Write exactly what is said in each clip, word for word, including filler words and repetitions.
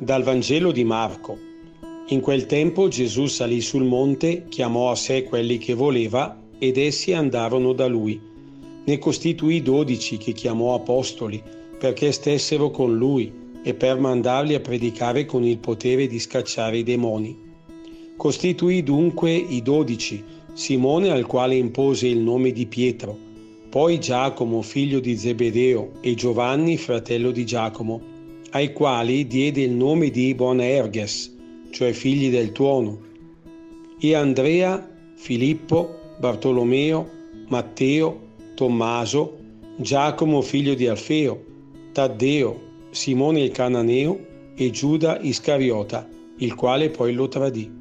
Dal Vangelo di Marco. In quel tempo Gesù salì sul monte, chiamò a sé quelli che voleva ed essi andarono da lui. Ne costituì dodici che chiamò apostoli, perché stessero con lui e per mandarli a predicare con il potere di scacciare i demoni. Costituì dunque i dodici, Simone al quale impose il nome di Pietro, poi Giacomo figlio di Zebedeo e Giovanni fratello di Giacomo, ai quali diede il nome di Boanerges, cioè figli del tuono, e Andrea, Filippo, Bartolomeo, Matteo, Tommaso, Giacomo figlio di Alfeo, Taddeo, Simone il Cananeo e Giuda Iscariota, il quale poi lo tradì.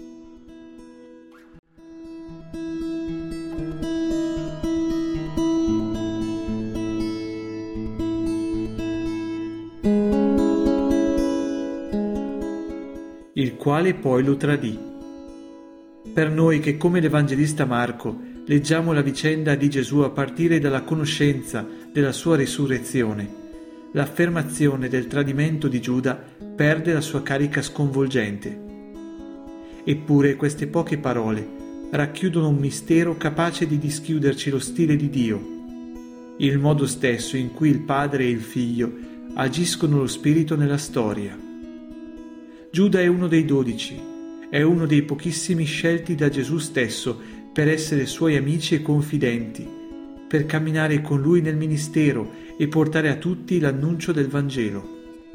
Il quale poi lo tradì. Per noi che come l'Evangelista Marco leggiamo la vicenda di Gesù a partire dalla conoscenza della sua risurrezione, l'affermazione del tradimento di Giuda perde la sua carica sconvolgente. Eppure queste poche parole racchiudono un mistero capace di dischiuderci lo stile di Dio, il modo stesso in cui il Padre e il Figlio agiscono lo Spirito nella storia. Giuda è uno dei dodici, è uno dei pochissimi scelti da Gesù stesso per essere suoi amici e confidenti, per camminare con lui nel ministero e portare a tutti l'annuncio del Vangelo.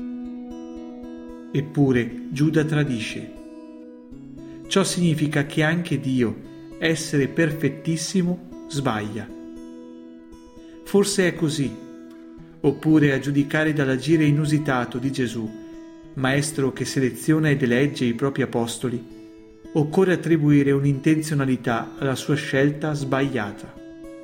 Eppure Giuda tradisce. Ciò significa che anche Dio, essere perfettissimo, sbaglia. Forse è così, oppure a giudicare dall'agire inusitato di Gesù, Maestro che seleziona ed elegge i propri apostoli, occorre attribuire un'intenzionalità alla sua scelta sbagliata.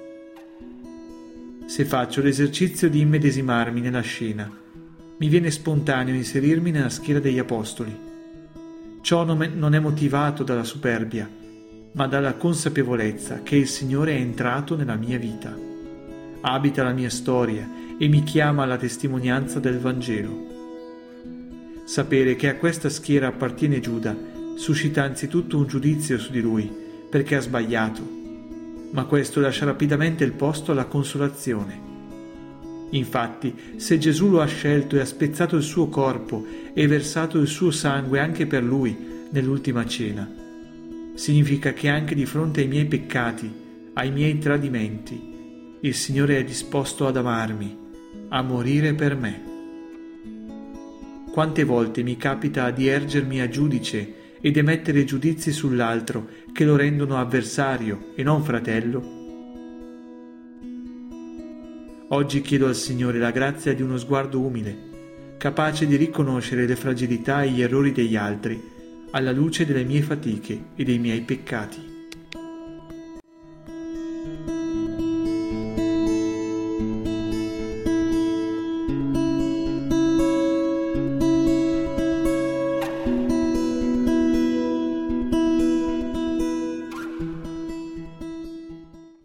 Se faccio l'esercizio di immedesimarmi nella scena, mi viene spontaneo inserirmi nella schiera degli apostoli. Ciò non è motivato dalla superbia, ma dalla consapevolezza che il Signore è entrato nella mia vita, abita la mia storia e mi chiama alla testimonianza del Vangelo. Sapere che a questa schiera appartiene Giuda suscita anzitutto un giudizio su di lui, perché ha sbagliato, ma questo lascia rapidamente il posto alla consolazione. Infatti, se Gesù lo ha scelto e ha spezzato il suo corpo e versato il suo sangue anche per lui nell'ultima cena, significa che anche di fronte ai miei peccati, ai miei tradimenti, il Signore è disposto ad amarmi, a morire per me. Quante volte mi capita di ergermi a giudice ed emettere giudizi sull'altro che lo rendono avversario e non fratello? Oggi chiedo al Signore la grazia di uno sguardo umile, capace di riconoscere le fragilità e gli errori degli altri alla luce delle mie fatiche e dei miei peccati.